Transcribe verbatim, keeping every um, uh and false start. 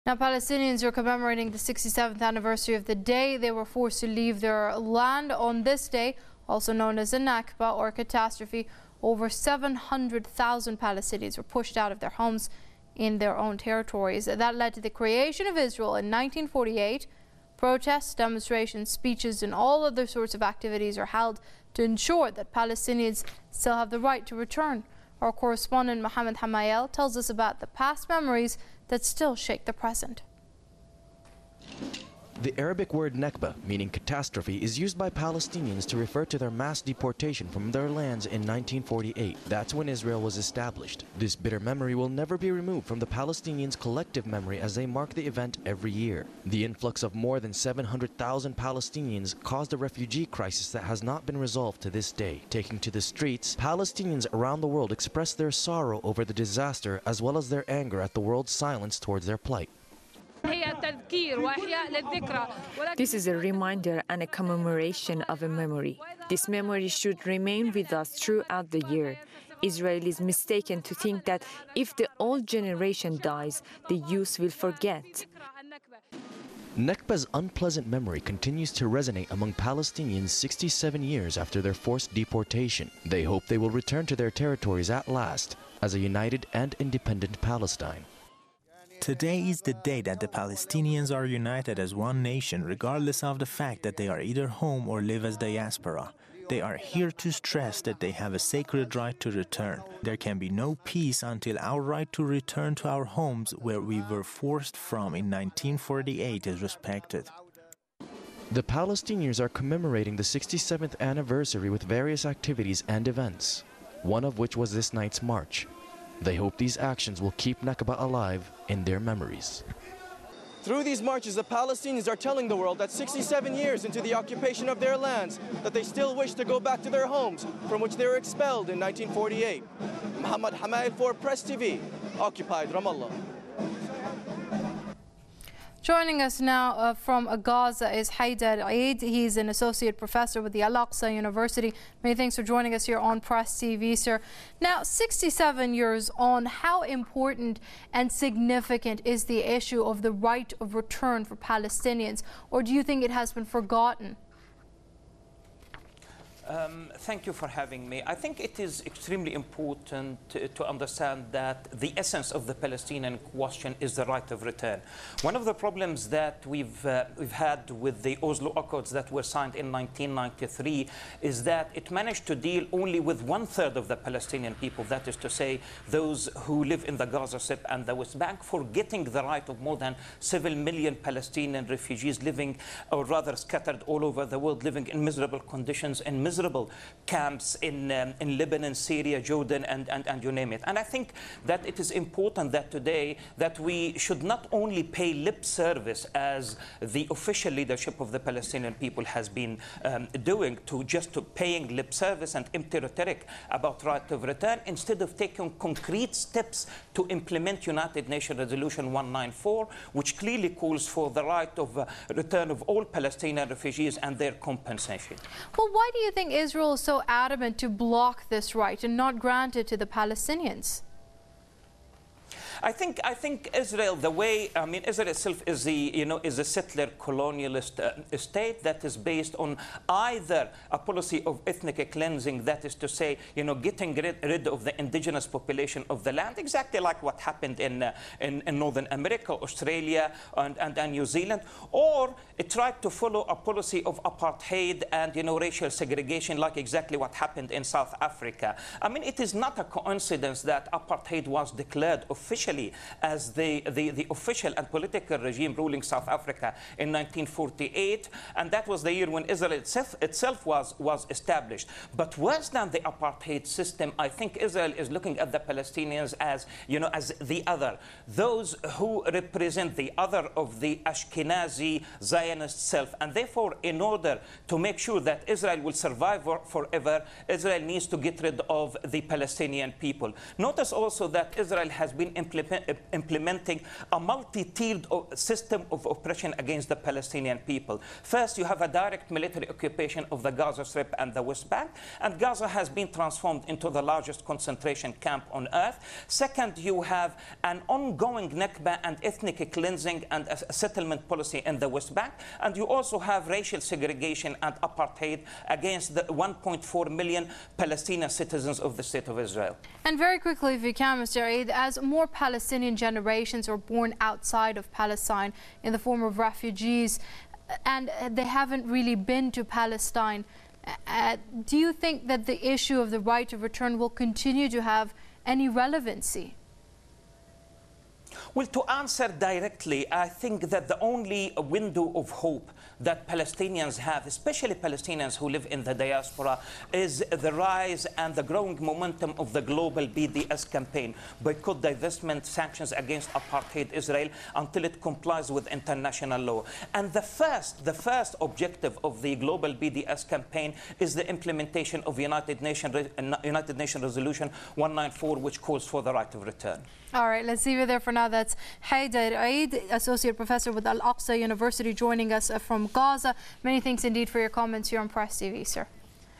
Now, Palestinians are commemorating the sixty-seventh anniversary of the day they were forced to leave their land. On this day, also known as a Nakba or catastrophe, over seven hundred thousand Palestinians were pushed out of their homes in their own territories. That led to the creation of Israel in nineteen forty-eight. Protests, demonstrations, speeches, and all other sorts of activities are held to ensure that Palestinians still have the right to return. Our correspondent Mohammed Hamayel tells us about the past memories that still shake the present. The Arabic word Nakba, meaning catastrophe, is used by Palestinians to refer to their mass deportation from their lands in nineteen forty-eight. That's when Israel was established. This bitter memory will never be removed from the Palestinians' collective memory as they mark the event every year. The influx of more than seven hundred thousand Palestinians caused a refugee crisis that has not been resolved to this day. Taking to the streets, Palestinians around the world expressed their sorrow over the disaster as well as their anger at the world's silence towards their plight. This is a reminder and a commemoration of a memory. This memory should remain with us throughout the year. Israel is mistaken to think that if the old generation dies, the youth will forget. Nakba's unpleasant memory continues to resonate among Palestinians sixty-seven years after their forced deportation. They hope they will return to their territories at last as a united and independent Palestine. Today is the day that the Palestinians are united as one nation, regardless of the fact that they are either home or live as diaspora. They are here to stress that they have a sacred right to return. There can be no peace until our right to return to our homes, where we were forced from in nineteen forty-eight, is respected. The Palestinians are commemorating the sixty-seventh anniversary with various activities and events, one of which was this night's march. They hope these actions will keep Nakba alive in their memories. Through these marches, the Palestinians are telling the world that sixty-seven years into the occupation of their lands, that they still wish to go back to their homes from which they were expelled in nineteen forty-eight. Mohammed Hamayel for Press T V, occupied Ramallah. Joining us now uh, from Gaza is Haidar Eid. He's an associate professor with the Al-Aqsa University. Many thanks for joining us here on Press T V, sir. Now, sixty-seven years on, how important and significant is the issue of the right of return for Palestinians, or do you think it has been forgotten? Um, thank you for having me. I think it is extremely important to, to understand that the essence of the Palestinian question is the right of return. One of the problems that we've, uh, we've had with the Oslo Accords that were signed in nineteen ninety-three is that it managed to deal only with one third of the Palestinian people, that is to say, those who live in the Gaza Strip and the West Bank, forgetting the right of more than seven million Palestinian refugees living, or rather scattered all over the world, living in miserable conditions, in miserable camps in, um, in Lebanon, Syria, Jordan, and, and, and you name it. And I think that it is important that today that we should not only pay lip service as the official leadership of the Palestinian people has been um, doing, to just to paying lip service and empty rhetoric about right of return, instead of taking concrete steps to implement United Nations Resolution one ninety-four, which clearly calls for the right of uh, return of all Palestinian refugees and their compensation. Well, why do you think Israel is so adamant to block this right and not grant it to the Palestinians? I think I think Israel, the way I mean, Israel itself is the you know is a settler colonialist uh, state that is based on either a policy of ethnic cleansing, that is to say, you know, getting rid, rid of the indigenous population of the land, exactly like what happened in uh, in, in Northern America, Australia, and, and and New Zealand, or it tried to follow a policy of apartheid and you know racial segregation, like exactly what happened in South Africa. I mean, it is not a coincidence that apartheid was declared officially as the, the, the official and political regime ruling South Africa in nineteen forty-eight, and that was the year when Israel itself, itself was, was established. But worse than the apartheid system, I think Israel is looking at the Palestinians as, you know, as the other, those who represent the other of the Ashkenazi Zionist self, and therefore, in order to make sure that Israel will survive forever, Israel needs to get rid of the Palestinian people. Notice also that Israel has been implementing implement, implementing a multi-tiered system of oppression against the Palestinian people. First, you have a direct military occupation of the Gaza Strip and the West Bank, and Gaza has been transformed into the largest concentration camp on earth. Second, you have an ongoing Nakba and ethnic cleansing and a settlement policy in the West Bank, and you also have racial segregation and apartheid against the one point four million Palestinian citizens of the State of Israel. And very quickly, if you can, Mister Eid, as more Palestinian generations are born outside of Palestine in the form of refugees, and they haven't really been to Palestine, uh, do you think that the issue of the right of return will continue to have any relevancy? Well, to answer directly, I think that the only window of hope that Palestinians have, especially Palestinians who live in the diaspora, is the rise and the growing momentum of the global B D S campaign, boycott, divestment, sanctions against apartheid Israel until it complies with international law. And the first, the first objective of the global B D S campaign is the implementation of United Nations United Nations Resolution one ninety-four, which calls for the right of return. All right, let's leave it there for now. That's Haider Eid, Associate Professor with Al-Aqsa University, joining us from Gaza. Many thanks indeed for your comments here on Press T V, sir.